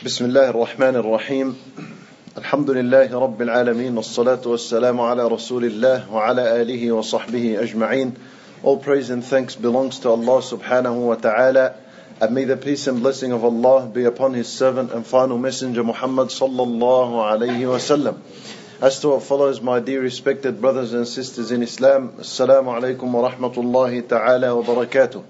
بسم الله الرحمن الرحيم الحمد لله رب العالمين والصلاة والسلام على رسول الله وعلى آله وصحبه أجمعين. All praise and thanks belongs to Allah subhanahu wa ta'ala, and may the peace and blessing of Allah be upon His servant and final messenger Muhammad sallallahu alayhi wa sallam. As to what follows, my dear respected brothers and sisters in Islam, Assalamu alaikum wa rahmatullahi ta'ala wa barakatuh.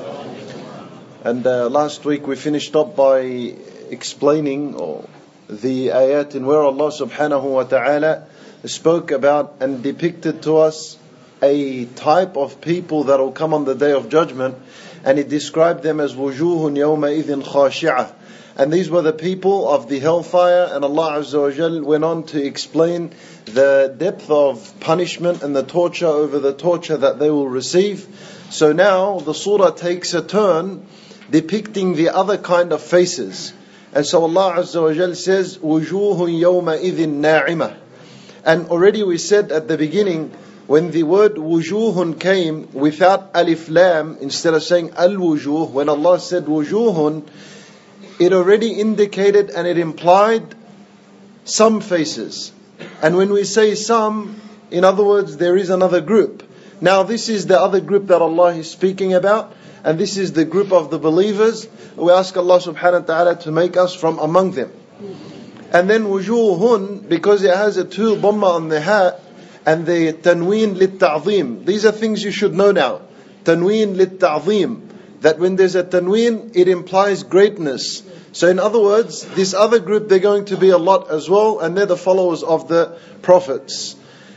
And last week we finished up by explaining the ayat in where Allah subhanahu wa ta'ala spoke about and depicted to us a type of people that will come on the Day of Judgment, and He described them as wujuhun yawma idhin khashi'ah. And these were the people of the hellfire, and Allah Azza wa Jal went on to explain the depth of punishment and the torture over the torture that they will receive. So now the surah takes a turn depicting the other kind of faces. And so Allah Azza wa Jal says, وُجُوهٌ يَوْمَئِذٍ نَاعِمَةٌ. And already we said at the beginning, when the word wujuhun came without alif lam, instead of saying al-wujuh, when Allah said wujuhun, it already indicated and it implied some faces. And when we say some, in other words, there is another group. Now this is the other group that Allah is speaking about, and this is the group of the believers. We ask Allah subhanahu wa ta'ala to make us from among them. And then wujuhun, because it has a two dhamma on the ha and the tanween lit ta'zim. These are things you should know now. Tanween lit ta'zim. That when there's a tanween, it implies greatness. So in other words, this other group, they're going to be a lot as well, and they're the followers of the prophets.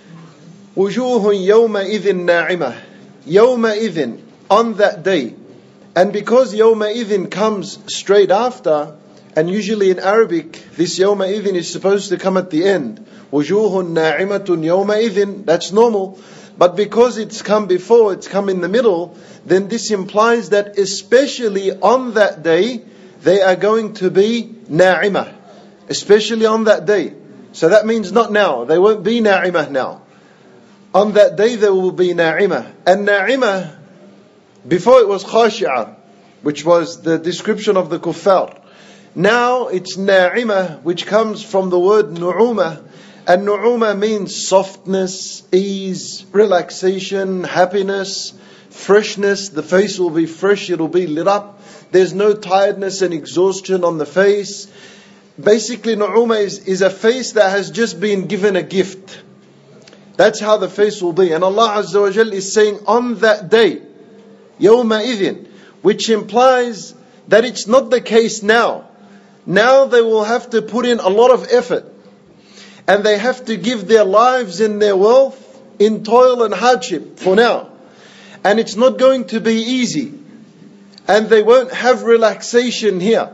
Wujuhun yawma idhin na'imah. Yawma idhin, on that day. And because yawma idhin comes straight after, and usually in Arabic, this yawma idhin is supposed to come at the end. Wujuhun na'imatun yawma idhin, that's normal. But because it's come before, it's come in the middle, then this implies that especially on that day, they are going to be na'imah. Especially on that day. So that means not now. They won't be na'imah now. On that day there will be na'imah. And na'imah, before it was khashi'ah, which was the description of the kuffar. Now it's na'imah, which comes from the word nu'umah. And nu'umah means softness, ease, relaxation, happiness, freshness. The face will be fresh, it will be lit up. There's no tiredness and exhaustion on the face. Basically nu'umah is a face that has just been given a gift. That's how the face will be. And Allah Azza wa Jal is saying on that day, yawma idhin, which implies that it's not the case now. Now they will have to put in a lot of effort. And they have to give their lives and their wealth in toil and hardship for now. And it's not going to be easy. And they won't have relaxation here.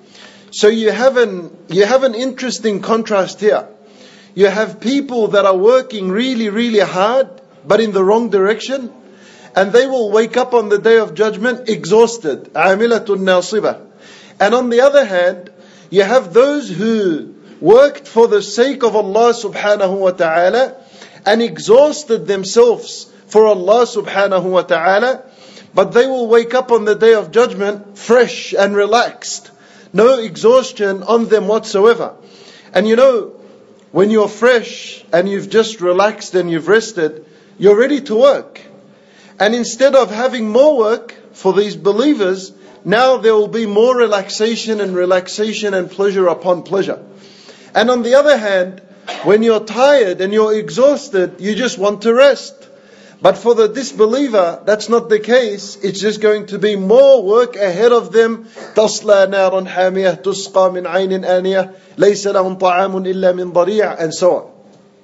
So you have an interesting contrast here. You have people that are working really, really hard, but in the wrong direction. And they will wake up on the Day of Judgment exhausted. Amilatun nasibah. And on the other hand, you have those who worked for the sake of Allah subhanahu wa ta'ala and exhausted themselves for Allah subhanahu wa ta'ala, but they will wake up on the Day of Judgment fresh and relaxed. No exhaustion on them whatsoever. And you know, when you're fresh and you've just relaxed and you've rested, you're ready to work. And instead of having more work for these believers, now there will be more relaxation and pleasure upon pleasure. And on the other hand, when you're tired and you're exhausted, you just want to rest. But for the disbeliever, that's not the case. It's just going to be more work ahead of them. تَصْلَى نَارٌ حَامِيَةٌ تُسْقَى مِنْ عَيْنٍ آنِيَةٍ لَيْسَ لَهُمْ طَعَامٌ إِلَّا مِنْ ضَرِيعٍ, and so on.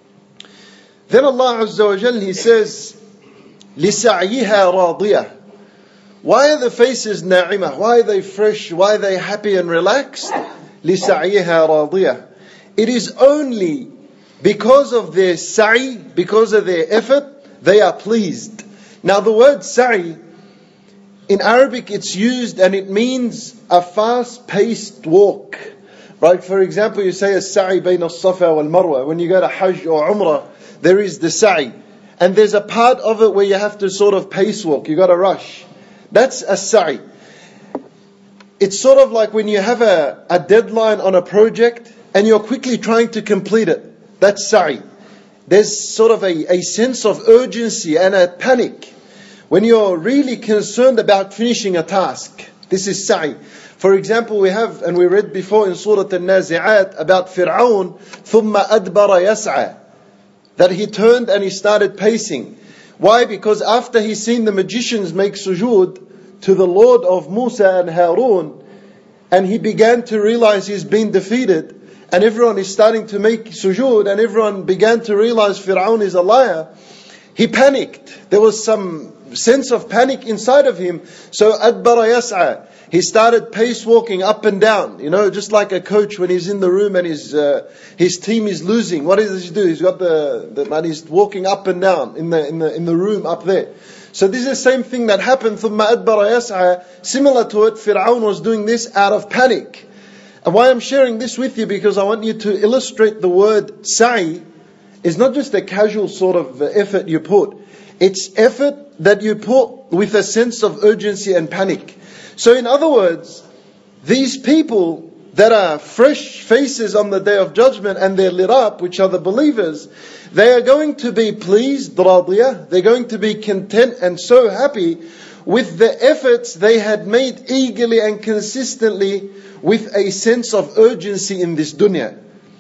Then Allah Azza wa Jal, He says, لِسَعْيِهَا رَاضِيَةٌ. Why are the faces na'imah? Why are they fresh? Why are they happy and relaxed? لِسَعْيِهَا رَاضِيَةٌ. It is only because of their sa'i, because of their effort, they are pleased. Now the word sa'i, in Arabic it's used and it means a fast-paced walk. Right? For example, you say as-sa'i bayna as-safa wal-marwa. When you go to Hajj or Umrah, there is the sa'i. And there's a part of it where you have to sort of pace walk. You got to rush. That's as-sa'i. It's sort of like when you have a deadline on a project and you're quickly trying to complete it. That's sa'i. There's sort of a sense of urgency and a panic when you're really concerned about finishing a task. This is sa'i. For example, we have, and we read before in Surah Al-Nazi'at about Fir'aun, ثُمَّ أَدْبَرَ يَسْعَى, that he turned and he started pacing. Why? Because after he's seen the magicians make sujood to the Lord of Musa and Harun, and he began to realize he's been defeated, and everyone is starting to make sujood, and everyone began to realize Fir'aun is a liar, he panicked. There was some sense of panic inside of him. So adbara yas'a, he started pace walking up and down. You know, just like a coach when he's in the room and his team is losing. What does he do? He's got the man. He's walking up and down in the room up there. So this is the same thing that happened. ثُمَّ أَدْبَرَ يَسْعَى. Similar to it, Fir'aun was doing this out of panic. And why I'm sharing this with you, because I want you to illustrate the word sa'i is not just a casual sort of effort you put. It's effort that you put with a sense of urgency and panic. So in other words, these people that are fresh faces on the Day of Judgment and they're lit up, which are the believers, they are going to be pleased, radiyah, they're going to be content and so happy with the efforts they had made eagerly and consistently with a sense of urgency in this dunya.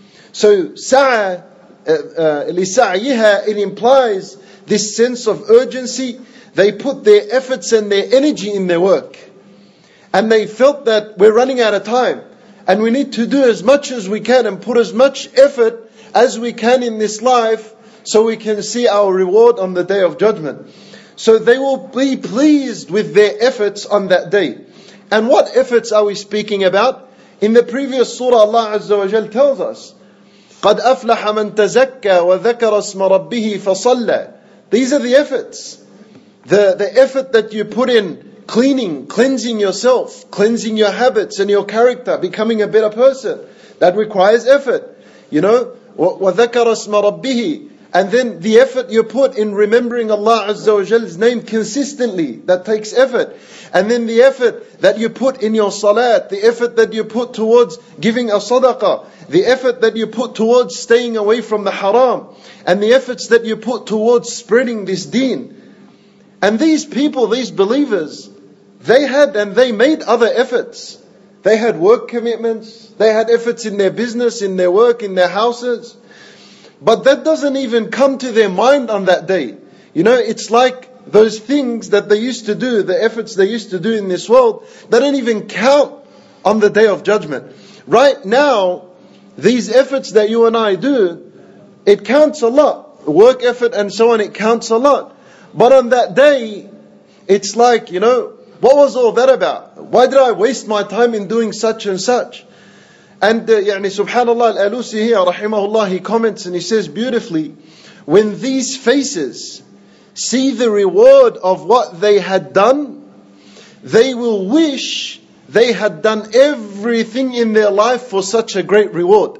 So sa'a, لِسَعْيِهَا, it implies this sense of urgency. They put their efforts and their energy in their work. And they felt that we're running out of time. And we need to do as much as we can and put as much effort as we can in this life so we can see our reward on the Day of Judgment. So they will be pleased with their efforts on that day. And what efforts are we speaking about? In the previous surah, Allah Azza wa Jal tells us, قَدْ أَفْلَحَ مَنْ تَزَكَّى وَذَكَرَ اسْمَ رَبِّهِ فَصَلَّى. These are the efforts. The effort that you put in cleaning, cleansing yourself, cleansing your habits and your character, becoming a better person. That requires effort. You know, وَذَكَرَ اسْمَ رَبِّهِ. And then the effort you put in remembering Allah Azza wa Jal's name consistently, that takes effort. And then the effort that you put in your salat, the effort that you put towards giving a sadaqah, the effort that you put towards staying away from the haram, and the efforts that you put towards spreading this deen. And these people, these believers, they had and they made other efforts. They had work commitments, they had efforts in their business, in their work, in their houses. But that doesn't even come to their mind on that day. You know, it's like those things that they used to do, the efforts they used to do in this world, they don't even count on the Day of Judgment. Right now, these efforts that you and I do, it counts a lot. Work effort and so on, it counts a lot. But on that day, it's like, you know, what was all that about? Why did I waste my time in doing such and such? And subhanallah, Al-Alusi here, rahimahullah, he comments and he says beautifully, when these faces see the reward of what they had done, they will wish they had done everything in their life for such a great reward.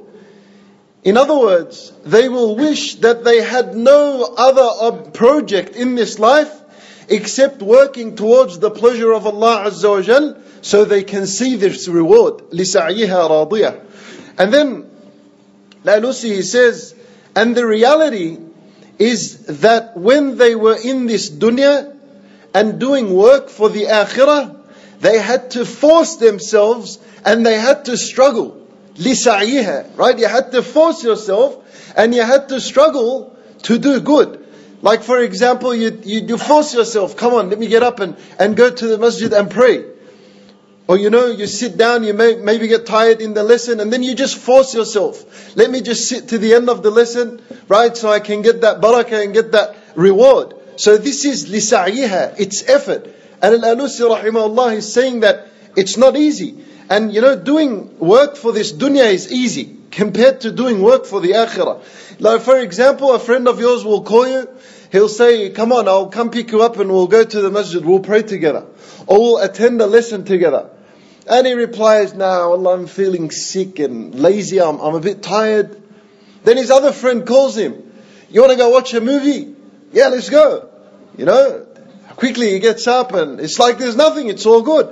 In other words, they will wish that they had no other project in this life except working towards the pleasure of Allah Azza wa Jal, so they can see this reward. لِسَعْيِهَا رَاضِيَةً. And then, Al-Alusi, he says, and the reality is that when they were in this dunya and doing work for the akhirah, they had to force themselves and they had to struggle. لِسَعْيِهَا. Right? You had to force yourself and you had to struggle to do good. Like for example, you force yourself, come on, let me get up and go to the masjid and pray. Or you sit down, you maybe get tired in the lesson, and then you just force yourself. Let me just sit to the end of the lesson, right, so I can get that barakah and get that reward. So this is لِسَعْيِهَا, it's effort. And Al-Alusi rahimahullah is saying that it's not easy. And doing work for this dunya is easy compared to doing work for the akhirah. Like for example, a friend of yours will call you, he'll say, come on, I'll come pick you up and we'll go to the masjid, we'll pray together. Or we'll attend a lesson together. And he replies, "No, Allah, I'm feeling sick and lazy, I'm a bit tired." Then his other friend calls him, "You want to go watch a movie? Yeah, let's go." Quickly he gets up and it's like there's nothing, it's all good.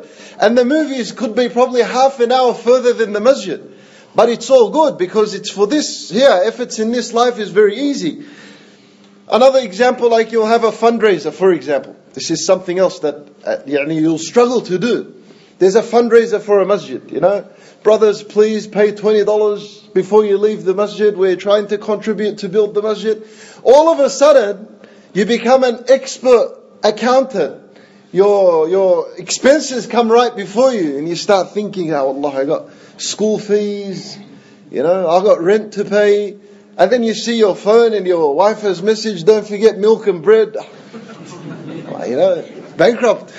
And the movies could be probably half an hour further than the masjid. But it's all good because it's for this here. Efforts in this life is very easy. Another example, like you'll have a fundraiser, for example. This is something else that you'll struggle to do. There's a fundraiser for a masjid, Brothers, please pay $20 before you leave the masjid. We're trying to contribute to build the masjid. All of a sudden, you become an expert accountant. Your expenses come right before you, and you start thinking, oh Allah, I got school fees, I got rent to pay. And then you see your phone and your wife has messaged, don't forget milk and bread. Bankrupt.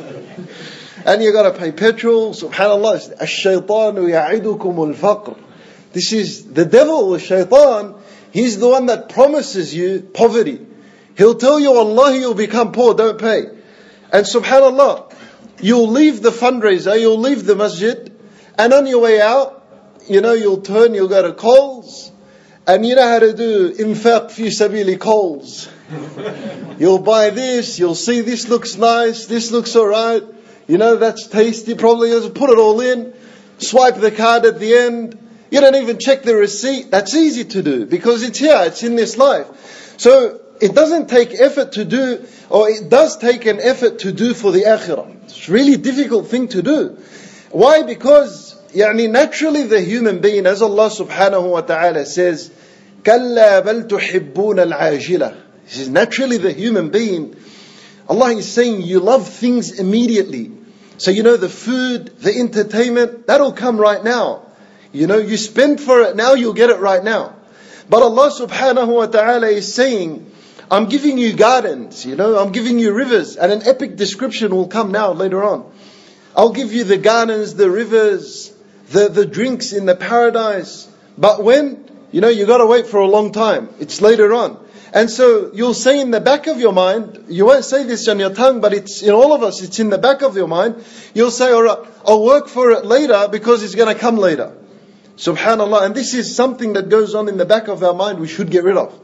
And you got to pay petrol. Subhanallah. Ash-shaytanu ya'idukum al-faqr. This is the devil, the shaitan. He's the one that promises you poverty. He'll tell you, Allah, you'll become poor, don't pay. And subhanallah, you'll leave the fundraiser, you'll leave the masjid, and on your way out, you'll go to Coles, and you know how to do infaq fi sabili Coles. You'll buy this, you'll see this looks nice, this looks alright, that's tasty, probably just put it all in, swipe the card at the end, you don't even check the receipt. That's easy to do, because it's here, it's in this life. So, it doesn't take effort to do, or it does take an effort to do for the akhirah. It's a really difficult thing to do. Why? Because, naturally the human being, as Allah subhanahu wa ta'ala says, كَلَّا بَلْ تُحِبُّونَ الْعَاجِلَةِ. He says, naturally the human being, Allah is saying, you love things immediately. So the food, the entertainment, that'll come right now. You spend for it now, you'll get it right now. But Allah subhanahu wa ta'ala is saying, I'm giving you gardens, I'm giving you rivers, and an epic description will come now later on. I'll give you the gardens, the rivers, the drinks in the paradise. But when? You got to wait for a long time. It's later on. And so you'll say in the back of your mind, you won't say this on your tongue, but it's in all of us, it's in the back of your mind. You'll say, all right, I'll work for it later because it's going to come later. Subhanallah. And this is something that goes on in the back of our mind we should get rid of.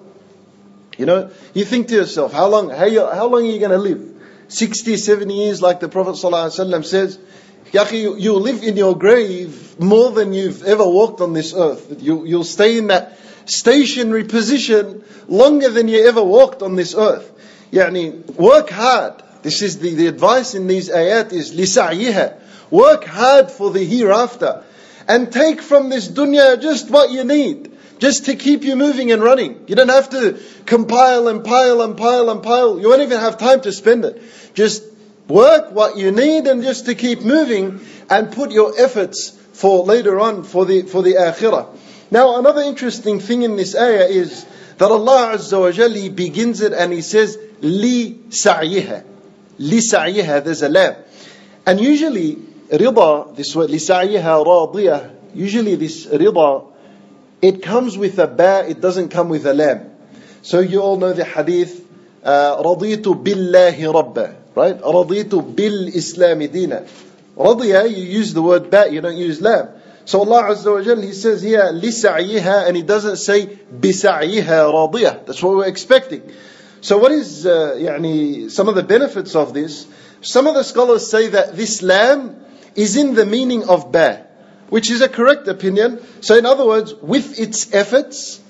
You think to yourself, how long are you going to live? 60, 70 years, like the Prophet ﷺ says. You'll live in your grave more than you've ever walked on this earth. You'll stay in that stationary position longer than you ever walked on this earth. Work hard. This is the advice in these ayat is لِسَعْيِهَا. Work hard for the hereafter. And take from this dunya just what you need. Just to keep you moving and running. You don't have to compile and pile and pile and pile. You won't even have time to spend it. Just work what you need and just to keep moving and put your efforts for later on for the akhirah. Now another interesting thing in this ayah is that Allah Azza wa Jalla, He begins it and He says li sa'yiha. Li sa'yiha, there's a lam. And usually rida, this word li sa'yiha radiyah, usually this rida, it comes with a ba, it doesn't come with a lam. So you all know the hadith, رَضِيتُ بِاللَّهِ رَبَّا, right? رَضِيتُ بِالْإِسْلَامِ دِينًا. Radiya, you use the word ba, you don't use lam. So Allah Azza wa Jal, He says here, لِسَعْيِهَا, and He doesn't say بِسَعْيِهَا رَضِيَةً. That's what we're expecting. So what is, some of the benefits of this? Some of the scholars say that this lam is in the meaning of ba, which is a correct opinion. So in other words, with its efforts,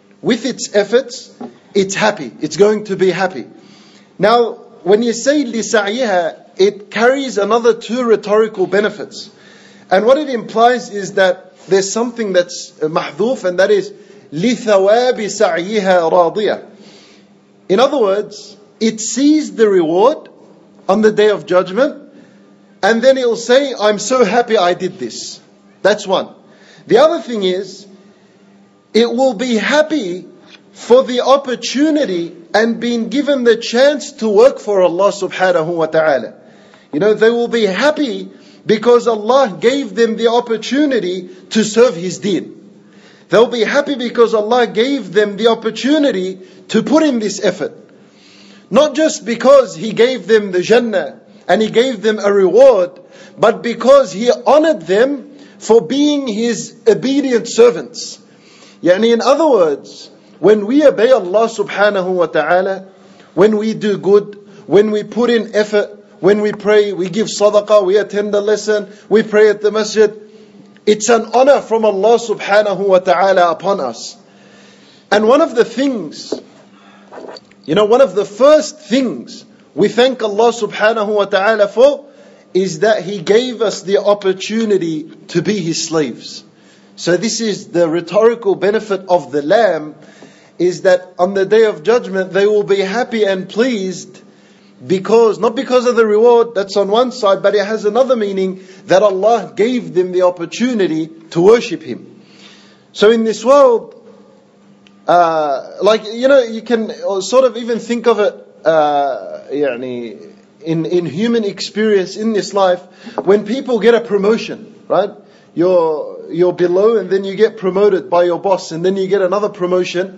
it's happy. It's going to be happy. Now, when you say لِسَعْيِهَا, it carries another two rhetorical benefits. And what it implies is that there's something that's mahdhuf, and that is لِثَوَابِ سَعْيِهَا رَاضِيَةً. In other words, it sees the reward on the Day of Judgment, and then it'll say, I'm so happy I did this. That's one. The other thing is, it will be happy for the opportunity and being given the chance to work for Allah subhanahu wa ta'ala. They will be happy because Allah gave them the opportunity to serve His deen. They'll be happy because Allah gave them the opportunity to put in this effort. Not just because He gave them the Jannah and He gave them a reward, but because He honored them for being His obedient servants. In other words, when we obey Allah subhanahu wa ta'ala, when we do good, when we put in effort, when we pray, we give sadaqah, we attend a lesson, we pray at the masjid. It's an honor from Allah subhanahu wa ta'ala upon us. And one of the things, one of the first things we thank Allah subhanahu wa ta'ala for is that He gave us the opportunity to be His slaves. So this is the rhetorical benefit of the Lamb, is that on the Day of Judgment they will be happy and pleased not because of the reward, that's on one side, but it has another meaning, that Allah gave them the opportunity to worship Him. So in this world, you can sort of even think of it, in human experience in this life, when people get a promotion, right? You're below and then you get promoted by your boss and then you get another promotion.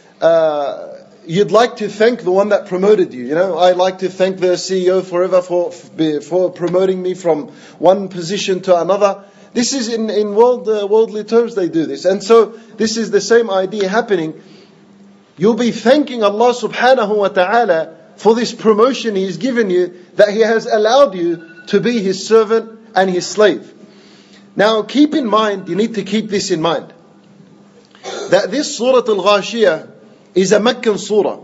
You'd like to thank the one that promoted you. I like to thank the CEO forever for promoting me from one position to another. This is in worldly terms they do this. And so this is the same idea happening. You'll be thanking Allah subhanahu wa ta'ala for this promotion He's given you, that He has allowed you to be His servant and His slave. Now keep in mind, you need to keep this in mind, that this Surah Al-Ghashiyah is a Meccan surah.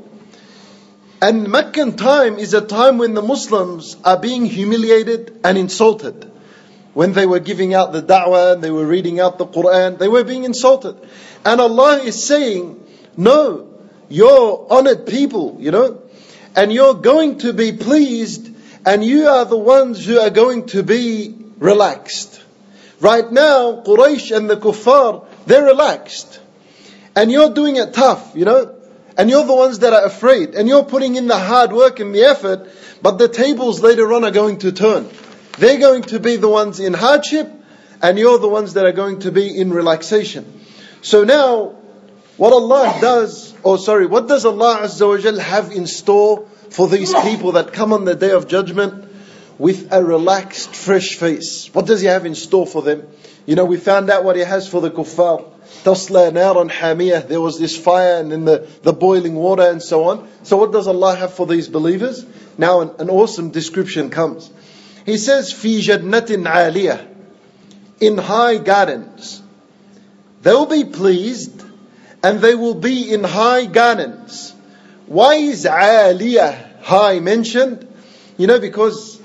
And Meccan time is a time when the Muslims are being humiliated and insulted. When they were giving out the da'wah, they were reading out the Quran, they were being insulted. And Allah is saying, no, you're honored people, and you're going to be pleased, and you are the ones who are going to be relaxed. Right now, Quraysh and the kuffar, they're relaxed. And you're doing it tough, and you're the ones that are afraid, and you're putting in the hard work and the effort, but the tables later on are going to turn. They're going to be the ones in hardship, and you're the ones that are going to be in relaxation. So now, what does Allah Azza wa Jal have in store for these people that come on the Day of Judgment with a relaxed, fresh face? What does He have in store for them? We found out what He has for the kuffar. Tasla naran hamiyah. There was this fire and then the boiling water and so on. So what does Allah have for these believers? Now an awesome description comes. He says, Fi jannatin aliyah, in high gardens. They will be pleased and they will be in high gardens. Why is aliyah, high, mentioned? Because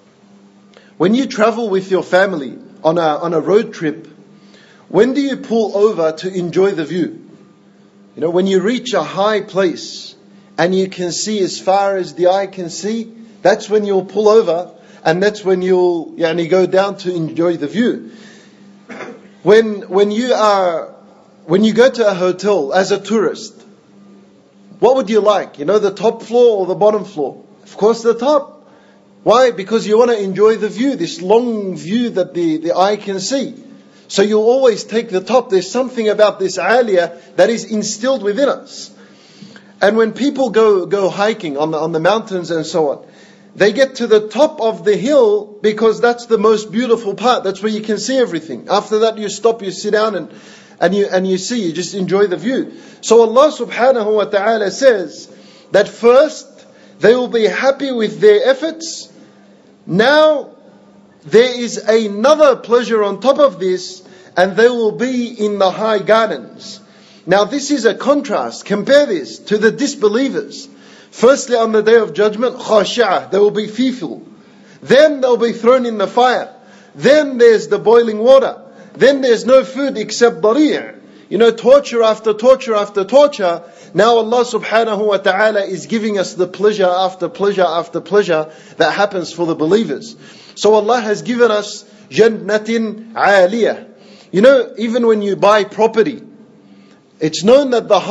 when you travel with your family on a road trip, when do you pull over to enjoy the view? When you reach a high place and you can see as far as the eye can see, that's when you'll pull over, and that's when you'll go down to enjoy the view. When you go to a hotel as a tourist, what would you like? The top floor or the bottom floor? Of course the top. Why? Because you want to enjoy the view, this long view that the eye can see. So you'll always take the top. There's something about this aliyah that is instilled within us. And when people go hiking on the mountains and so on, they get to the top of the hill because that's the most beautiful part. That's where you can see everything. After that you stop, you sit down and you see, you just enjoy the view. So Allah subhanahu wa ta'ala says that first they will be happy with their efforts. Now there is another pleasure on top of this, and they will be in the high gardens. Now this is a contrast. Compare this to the disbelievers. Firstly, on the Day of Judgment, khashi'ah, they will be fearful. Then they'll be thrown in the fire. Then there's the boiling water. Then there's no food except dari'. Torture after torture after torture. Now Allah subhanahu wa ta'ala is giving us the pleasure after pleasure after pleasure that happens for the believers. So Allah has given us jannatin aliyah. Even when you buy property, it's known that the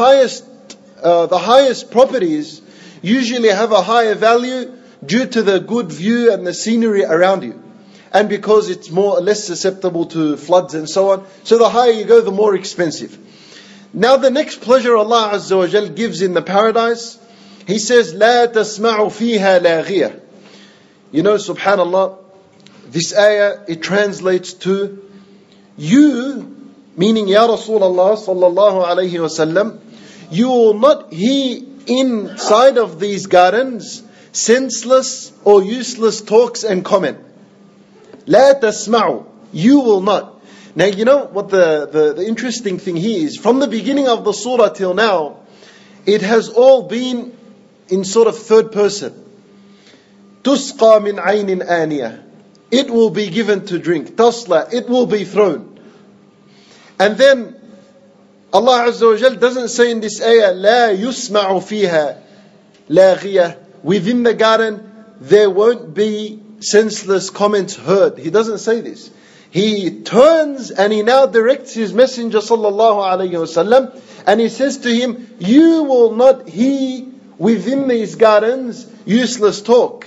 highest properties usually have a higher value due to the good view and the scenery around you. And because it's less susceptible to floods and so on. So the higher you go, the more expensive. Now the next pleasure Allah Azza wa Jal gives in the paradise, He says, لا تسمع فيها لاغية. Subhanallah, this ayah, it translates to, you, meaning Ya Rasulullah sallallahu alayhi wa sallam, you will not hear inside of these gardens senseless or useless talks and comment. لا تسمعوا. You will not. Now you know what the interesting thing here is, from the beginning of the surah till now, it has all been in sort of third person. تسقى من عين آنية. It will be given to drink. تصلى. It will be thrown. And then Allah Azza wa Jal doesn't say in this ayah, لا يسمع فيها لاغية. Within the garden there won't be senseless comments heard. He doesn't say this. He turns and he now directs his messenger sallallahu alayhi wasallam, and he says to him, you will not hear within these gardens useless talk.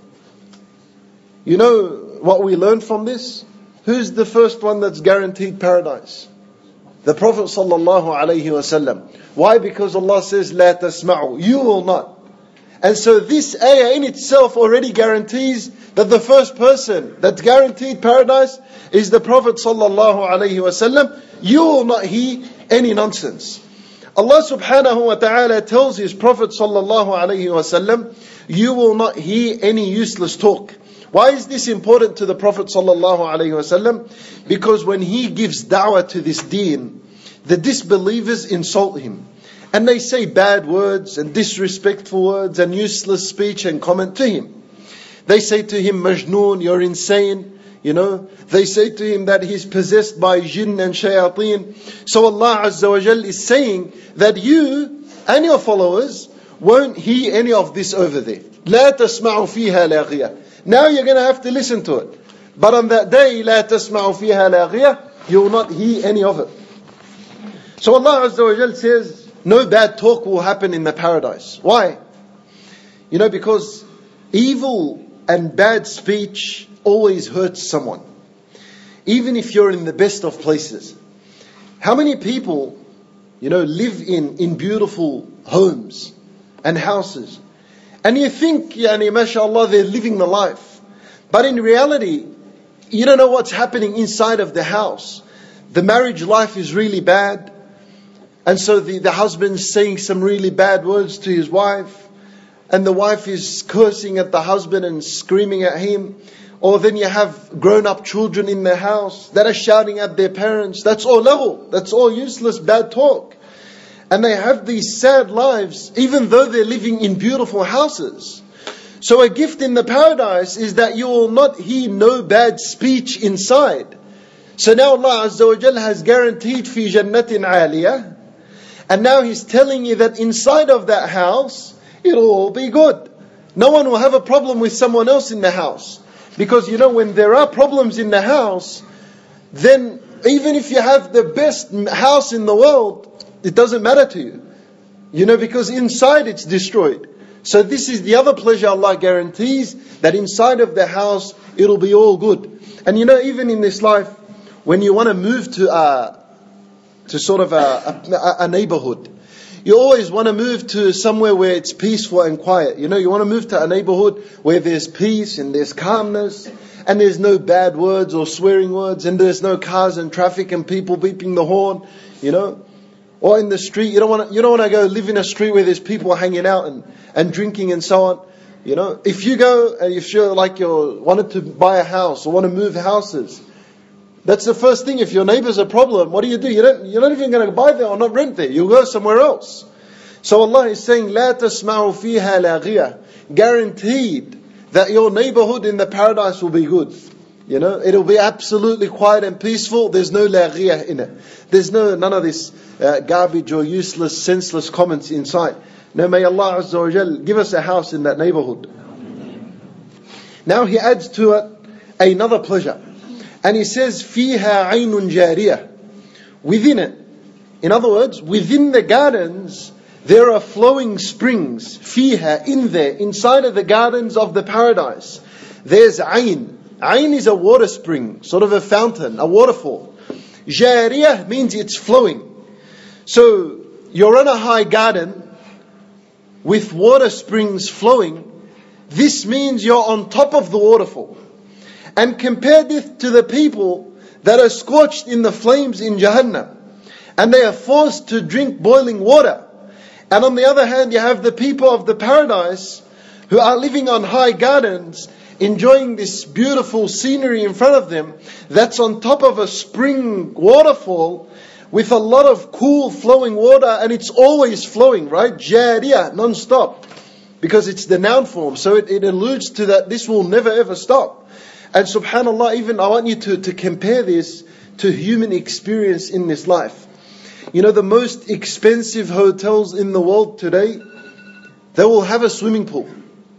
You know what we learn from this? Who's the first one that's guaranteed paradise? The Prophet sallallahu alayhi wasallam. Why? Because Allah says, لا تسمعوا. You will not. And so this ayah in itself already guarantees that the first person that's guaranteed paradise is the Prophet sallallahu alaihi wasallam. You will not hear any nonsense. Allah subhanahu wa ta'ala tells His Prophet sallallahu alaihi wasallam, you will not hear any useless talk. Why is this important to the Prophet sallallahu alaihi wasallam? Because when he gives da'wah to this deen, the disbelievers insult him. And they say bad words and disrespectful words and useless speech and comment to him. They say to him, Majnoon, you're insane. You know, they say to him that he's possessed by jinn and shayateen. So Allah Azza wa Jal is saying that you and your followers won't hear any of this over there. لا تسمعوا فيها لاغية. Now you're going to have to listen to it. But on that day, لا تسمعوا فيها لاغية, you will not hear any of it. So Allah Azza wa Jal says, no bad talk will happen in the paradise. Why? You know, because evil and bad speech always hurts someone. Even if you're in the best of places. How many people, you know, live in beautiful homes and houses, and you think, mashallah, they're living the life. But in reality, you don't know what's happening inside of the house. The marriage life is really bad. And so the husband's saying some really bad words to his wife, and the wife is cursing at the husband and screaming at him. Or then you have grown-up children in the house that are shouting at their parents. That's all lahu. That's all useless, bad talk. And they have these sad lives, even though they're living in beautiful houses. So a gift in the paradise is that you will not hear no bad speech inside. So now Allah Azza wa Jal has guaranteed fi jannatin aliyah. And now He's telling you that inside of that house, it'll all be good. No one will have a problem with someone else in the house. Because you know, when there are problems in the house, then even if you have the best house in the world, it doesn't matter to you. You know, because inside it's destroyed. So this is the other pleasure Allah guarantees, that inside of the house, it'll be all good. And you know, even in this life, when you want to move to sort of a neighborhood, you always want to move to somewhere where it's peaceful and quiet. You know, you want to move to a neighborhood where there's peace and there's calmness, and there's no bad words or swearing words, and there's no cars and traffic and people beeping the horn, you know. Or in the street, you don't want to go live in a street where there's people hanging out and drinking and so on. You know, if you go, if you're wanted to buy a house or want to move houses, that's the first thing. If your neighbor's a problem, what do? You're not even going to buy there or not rent there. You'll go somewhere else. So Allah is saying, لا تسمعوا فيها لاغية. Guaranteed that your neighborhood in the paradise will be good. You know, it'll be absolutely quiet and peaceful. There's no laghiyah in it. There's none of this garbage or useless, senseless comments inside. Now may Allah Azza wa Jal give us a house in that neighborhood. Now He adds to it another pleasure. And He says, فِيهَا عَيْنٌ جَارِيَةٌ. Within it, in other words, within the gardens, there are flowing springs. فِيهَا, in there, inside of the gardens of the paradise, there's ayn. Ayn is a water spring, sort of a fountain, a waterfall. Jariyah means it's flowing. So, you're in a high garden with water springs flowing. This means you're on top of the waterfall. And compare this to the people that are scorched in the flames in Jahannam, and they are forced to drink boiling water. And on the other hand, you have the people of the paradise who are living on high gardens, enjoying this beautiful scenery in front of them, that's on top of a spring waterfall with a lot of cool flowing water, and it's always flowing, right? Jariyah, non-stop. Because it's the noun form, so it alludes to that this will never ever stop. And subhanAllah, even I want you to compare this to human experience in this life. You know, the most expensive hotels in the world today, they will have a swimming pool.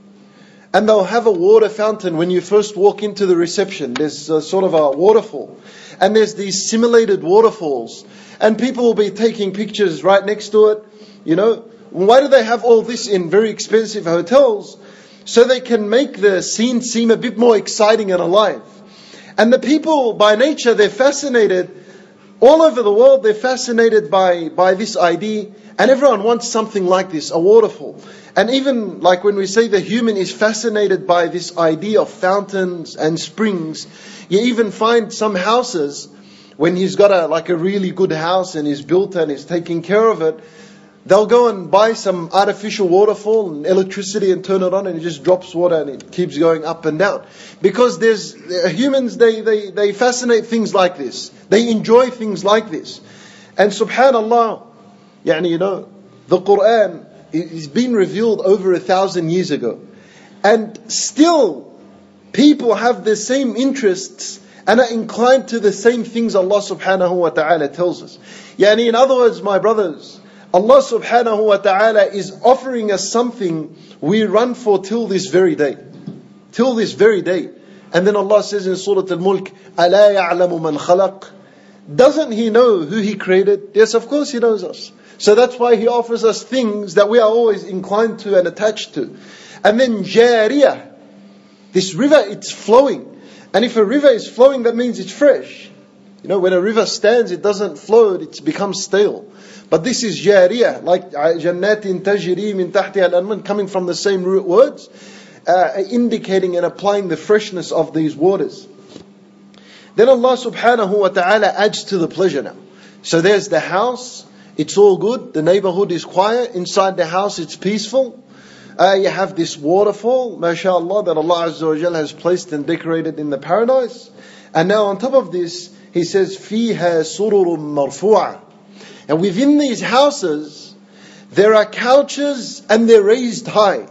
And they'll have a water fountain when you first walk into the reception. There's a sort of a waterfall. And there's these simulated waterfalls. And people will be taking pictures right next to it. You know, why do they have all this in very expensive hotels? So they can make the scene seem a bit more exciting and alive. And the people, by nature, they're fascinated. All over the world, they're fascinated by this idea. And everyone wants something like this, a waterfall. And even like when we say the human is fascinated by this idea of fountains and springs, you even find some houses, when he's got a really good house and he's built and he's taking care of it, they'll go and buy some artificial waterfall and electricity and turn it on, and it just drops water and it keeps going up and down. Because there's humans, they fascinate things like this. They enjoy things like this. And subhanallah, you know, the Quran is been revealed over 1,000 years ago. And still, people have the same interests and are inclined to the same things Allah subhanahu wa ta'ala tells us. In other words, my brothers, Allah subhanahu wa ta'ala is offering us something we run for till this very day. Till this very day. And then Allah says in Surah Al-Mulk, أَلَا يَعْلَمُ مَنْ خَلَقٍ. Doesn't He know who He created? Yes, of course He knows us. So that's why He offers us things that we are always inclined to and attached to. And then Jariyah, this river, it's flowing. And if a river is flowing, that means it's fresh. You know, when a river stands, it doesn't flow, it becomes stale. But this is Jariyah, like Jannatin Tajri min tahtiha al-anhar, coming from the same root words, indicating and applying the freshness of these waters. Then Allah subhanahu wa ta'ala adds to the pleasure now. So there's the house, it's all good, the neighborhood is quiet, inside the house it's peaceful. You have this waterfall, mashallah, that Allah Azza wa Jal has placed and decorated in the paradise. And now on top of this, He says, فِيهَا سُرُرٌ مَرْفُوعَةٌ. And within these houses, there are couches and they're raised high.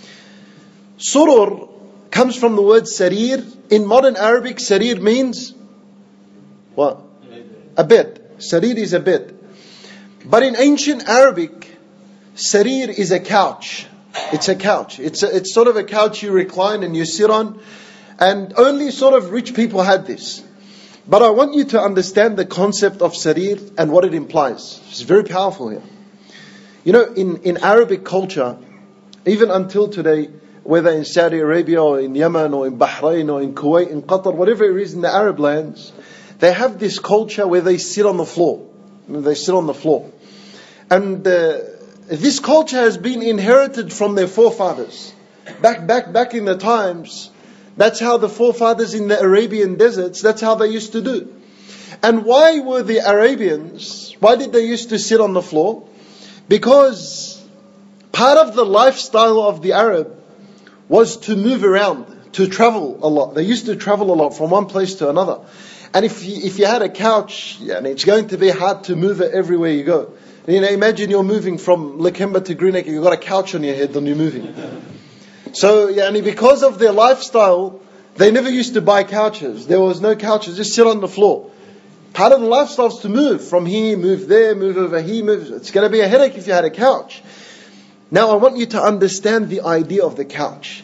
Surur comes from the word sarir. In modern Arabic, sarir means what? A bed. Sarir is a bed. But in ancient Arabic, sarir is a couch. It's a couch. It's sort of a couch you recline and you sit on. And only sort of rich people had this. But I want you to understand the concept of sarir and what it implies. It's very powerful here. You know, in Arabic culture, even until today, whether in Saudi Arabia or in Yemen or in Bahrain or in Kuwait, in Qatar, whatever it is in the Arab lands, they have this culture where they sit on the floor. They sit on the floor. And this culture has been inherited from their forefathers. Back in the times, that's how the forefathers in the Arabian deserts, that's how they used to do. And why were the Arabians, why did they used to sit on the floor? Because part of the lifestyle of the Arab was to move around, to travel a lot. They used to travel a lot from one place to another. And if you had a couch, it's going to be hard to move it everywhere you go. You know, imagine you're moving from Lakemba to Greenacre, you've got a couch on your head and you're moving. So, because of their lifestyle, they never used to buy couches. There was no couches, just sit on the floor. Part of the lifestyle is to move from here, move there, move over here, move. It's going to be a headache if you had a couch. Now I want you to understand the idea of the couch.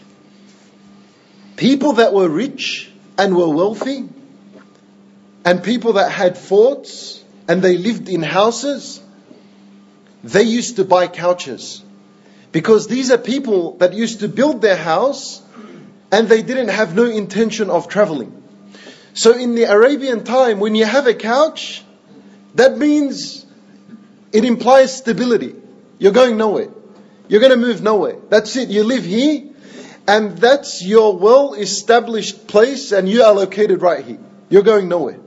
People that were rich and were wealthy, and people that had forts and they lived in houses, they used to buy couches. Because these are people that used to build their house and they didn't have no intention of traveling. So in the Arabian time, when you have a couch, that means it implies stability. You're going nowhere. You're going to move nowhere. That's it. You live here and that's your well-established place and you are located right here. You're going nowhere.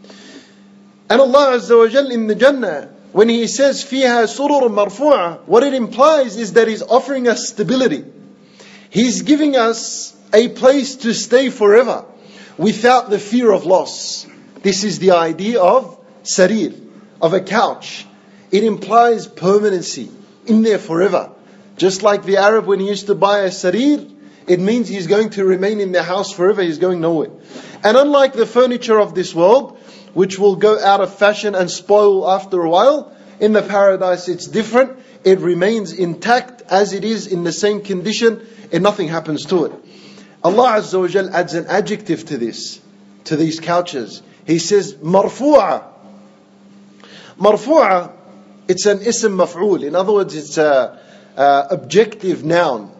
And Allah Azza wa Jal in the Jannah, when He says, فِيهَا سُرُرٌ مَرْفُوعَةٌ, what it implies is that He's offering us stability. He's giving us a place to stay forever without the fear of loss. This is the idea of sarir, of a couch. It implies permanency, in there forever. Just like the Arab, when he used to buy a sarir, it means he's going to remain in the house forever, he's going nowhere. And unlike the furniture of this world, which will go out of fashion and spoil after a while, in the paradise it's different. It remains intact as it is, in the same condition, and nothing happens to it. Allah Azza wa Jal adds an adjective to this, to these couches. He says, marfu'a. Marfu'a, it's an ism maf'ul. In other words, it's a objective noun.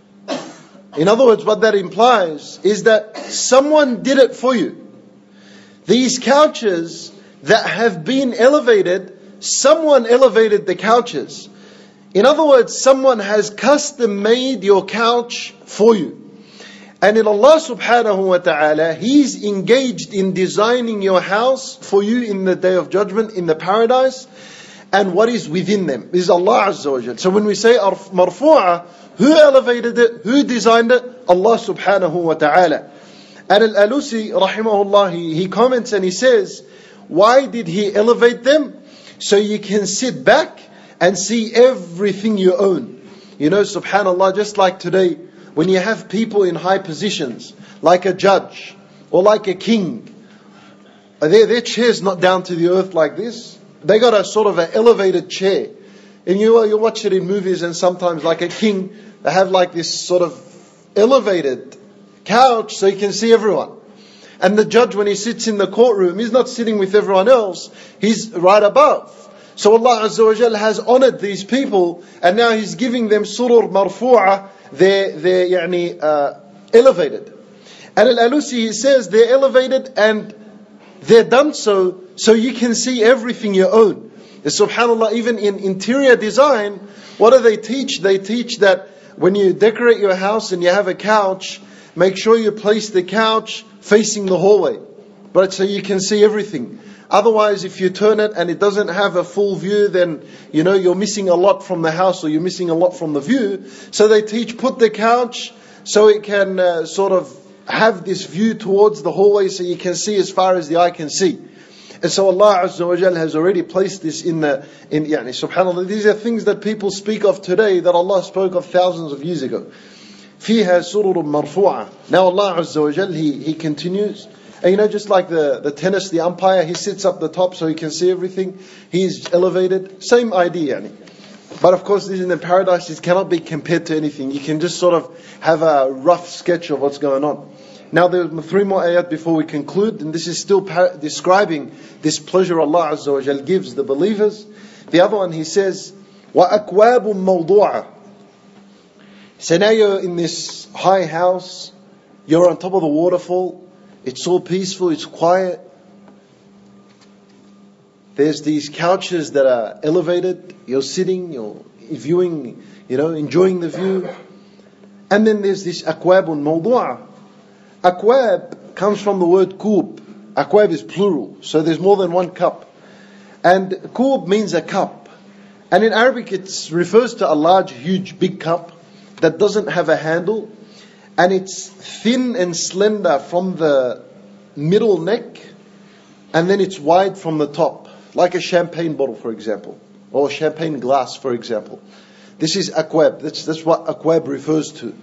In other words, what that implies is that someone did it for you. These couches that have been elevated, someone elevated the couches. In other words, someone has custom made your couch for you. And in Allah subhanahu wa ta'ala, He's engaged in designing your house for you in the Day of Judgment, in the paradise, and what is within them is Allah Azza wa Jal. So when we say marfu'a, who elevated it? Who designed it? Allah subhanahu wa ta'ala. And Al-Alusi, rahimahullah, he comments and he says, why did He elevate them? So you can sit back and see everything you own. You know, subhanallah, just like today, when you have people in high positions, like a judge or like a king, their chair's not down to the earth like this. They got a sort of an elevated chair. And you watch it in movies, and sometimes like a king, they have like this sort of elevated couch so you can see everyone. And the judge, when he sits in the courtroom, he's not sitting with everyone else, he's right above. So Allah Azza wa Jal has honored these people, and now He's giving them surur marfu'a. They're elevated. And Al-Alusi, he says, they're elevated and they're done so you can see everything you own. And subhanAllah, even in interior design, what do they teach? They teach that when you decorate your house and you have a couch, make sure you place the couch facing the hallway, right, so you can see everything. Otherwise, if you turn it and it doesn't have a full view, then you're missing a lot from the house, or you're missing a lot from the view. So they teach, put the couch so it can sort of have this view towards the hallway, so you can see as far as the eye can see. And so Allah Azza wa Jal has already placed this in subhanAllah, these are things that people speak of today that Allah spoke of thousands of years ago. فيها سرر مرفوعة. Now Allah Azza wa Jal, He continues. And just like the tennis, the umpire, he sits up the top so he can see everything. He's elevated. Same idea. But of course, this in the paradise, it cannot be compared to anything. You can just sort of have a rough sketch of what's going on. Now there are 3 more ayat before we conclude. And this is still describing this pleasure Allah Azza wa Jal gives the believers. The other one, He says, وَأَكْوَابٌ مَوْضُوعَةٌ. So now you're in this high house. You're on top of the waterfall. It's so peaceful, it's quiet. There's these couches that are elevated. You're sitting, you're viewing, enjoying the view. And then there's this akwabun mawdu'a. Akwab comes from the word kub. Akwab is plural, so there's more than one cup. And kub means a cup. And in Arabic it refers to a large, huge, big cup that doesn't have a handle. And it's thin and slender from the middle neck, and then it's wide from the top, like a champagne bottle, for example, or champagne glass, for example. This is akwab. That's what akwab refers to.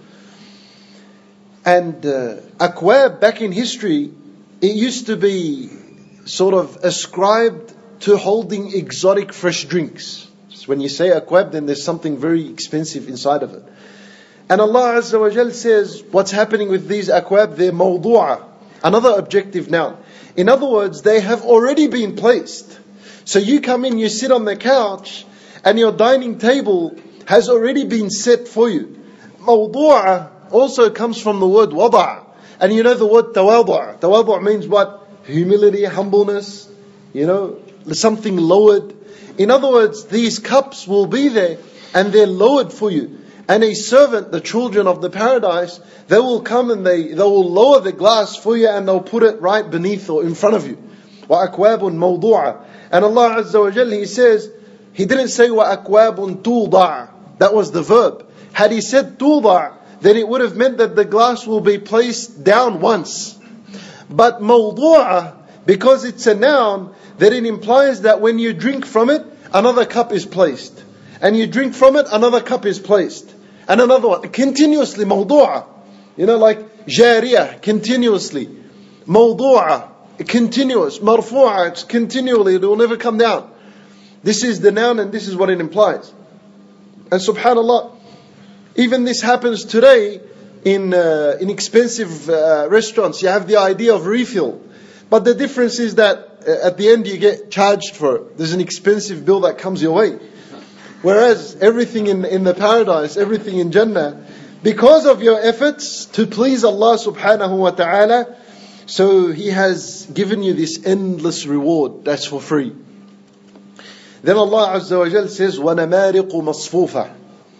And akwab, back in history, it used to be sort of ascribed to holding exotic fresh drinks. So when you say akwab, then there's something very expensive inside of it. And Allah Azza wa Jal says, what's happening with these akwab? They're mawdu'a, another objective noun. In other words, they have already been placed. So you come in, you sit on the couch, and your dining table has already been set for you. Mawdu'a also comes from the word wada'. And you know the word tawadu'. Tawadu' means what? Humility, humbleness, something lowered. In other words, these cups will be there, and they're lowered for you. And a servant, the children of the paradise, they will come and they will lower the glass for you, and they'll put it right beneath or in front of you. وَأَكْوَابٌ مَوْضُوعَةٌ. And Allah Azza wa Jalla, He says, He didn't say وَأَكْوَابٌ تُوضَعَ. That was the verb. Had He said تُوضَعَ, then it would have meant that the glass will be placed down once. But mawdu'a, because it's a noun, then it implies that when you drink from it, another cup is placed. And you drink from it, another cup is placed. And another one, continuously, mawdu'a. Like jariyah, continuously. Mawdu'a, continuous. Marfu'a, it's continually, it will never come down. This is the noun and this is what it implies. And subhanAllah, even this happens today in expensive restaurants. You have the idea of refill. But the difference is that at the end you get charged for it. There's an expensive bill that comes your way. Whereas everything in the paradise, everything in Jannah, because of your efforts to please Allah subhanahu wa ta'ala, so He has given you this endless reward that's for free. Then Allah Azza wa Jal says, وَنَمَارِقُ مَصْفُوفَةً.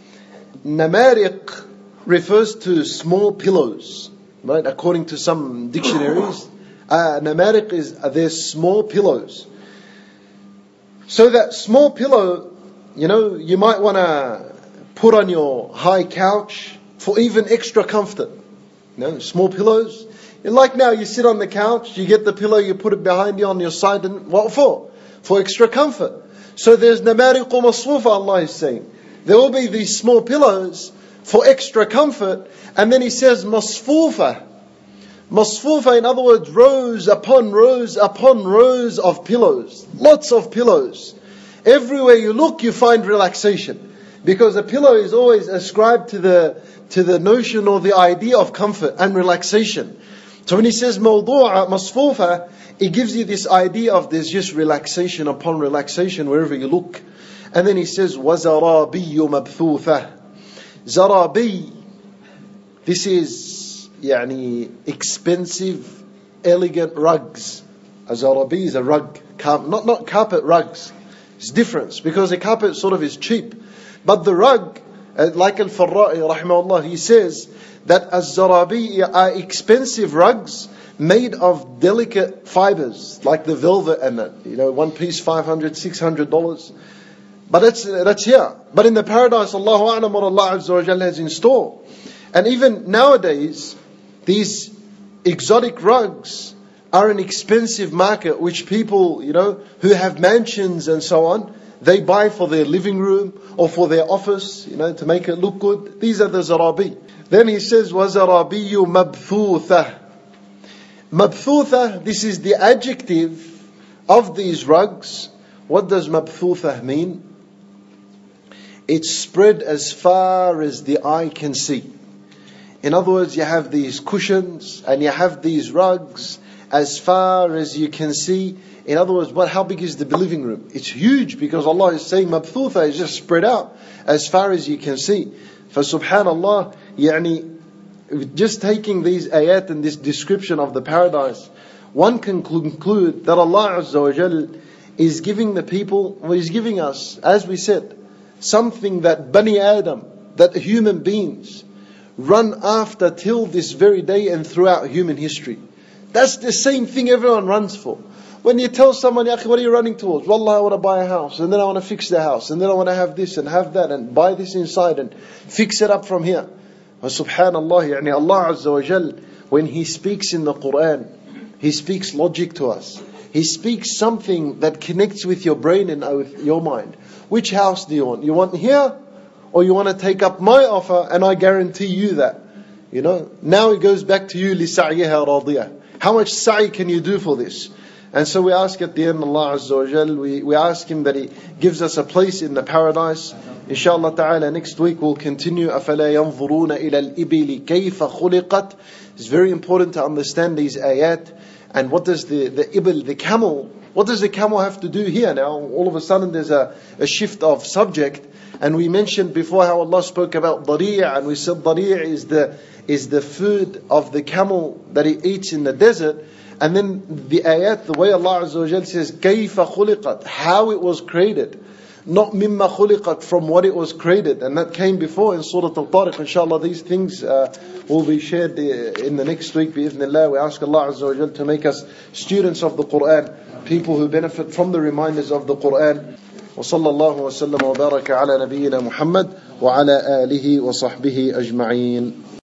Namariq refers to small pillows, right? According to some dictionaries, namariq is they're small pillows. So that small pillow, you might want to put on your high couch for even extra comfort. Small pillows. Like now, you sit on the couch, you get the pillow, you put it behind you on your side, and what for? For extra comfort. So there's namariq masfufa, Allah is saying. There will be these small pillows for extra comfort. And then He says masfufa. Masfufa, in other words, rows upon rows upon rows of pillows. Lots of pillows. Everywhere you look, you find relaxation. Because a pillow is always ascribed to the notion or the idea of comfort and relaxation. So when He says mawdu'a, masfufa, it gives you this idea of there's just relaxation upon relaxation wherever you look. And then He says, وَزَرَابِيُّ مَبْثُوثَةً. Zarabi, this is expensive, elegant rugs. A zarabi is a rug, not carpet rugs. It's different because a carpet sort of is cheap. But the rug, like Al-Farra'i rahimahullah, he says that az-zarabi are expensive rugs made of delicate fibers, like the velvet and that, one piece $500, $600. But that's here. But in the paradise, Allahu A'lam what Allah Azza wa Jalla has in store. And even nowadays, these exotic rugs are an expensive market, which people, who have mansions and so on, they buy for their living room or for their office, to make it look good. These are the zarabi. Then he says, وَزَرَابِيُّ مَبْثُوثَةً. Mabthutha, this is the adjective of these rugs. What does mabthutha mean? It's spread as far as the eye can see. In other words, you have these cushions and you have these rugs as far as you can see. In other words, how big is the living room? It's huge, because Allah is saying mabthutha is just spread out as far as you can see. For subhanallah, just taking these ayat and this description of the paradise, one can conclude that Allah Azza wa Jal is giving the people, He's giving us, as we said, something that Bani Adam, that human beings run after till this very day and throughout human history. That's the same thing everyone runs for. When you tell someone, Ya akhi, what are you running towards? Wallah, I want to buy a house, and then I want to fix the house, and then I want to have this and have that, and buy this inside and fix it up from here. But subhanallah, Allah Azza wa Jal, when He speaks in the Quran, He speaks logic to us. He speaks something that connects with your brain and with your mind. Which house do you want? You want here? Or you want to take up my offer and I guarantee you that? Now it goes back to you, لِسَعْيِهَا رَاضِيَةً. How much sa'i can you do for this? And so we ask at the end, Allah Azza wa Jal, we ask Him that He gives us a place in the paradise. Inshallah ta'ala, next week we'll continue. أَفَلَا يَنْظُرُونَ إِلَى الْإِبِلِ كَيْفَ خُلِقَتْ. It's very important to understand these ayat. And what does the ibil, the camel, what does the camel have to do here now? All of a sudden there's a shift of subject. And we mentioned before how Allah spoke about dari', and we said dari' is the food of the camel that he eats in the desert. And then the ayat, the way Allah Azza wa Jal says, كَيْفَ خُلِقَتْ, how it was created. Not mimma khuliqat, from what it was created. And that came before in Surah Al-Tariq. Inshallah, these things will be shared in the next week, bi'idhnillah. We ask Allah Azza wa Jal to make us students of the Quran, people who benefit from the reminders of the Quran. وصلى الله وسلم وبارك على نبينا محمد وعلى آله وصحبه أجمعين.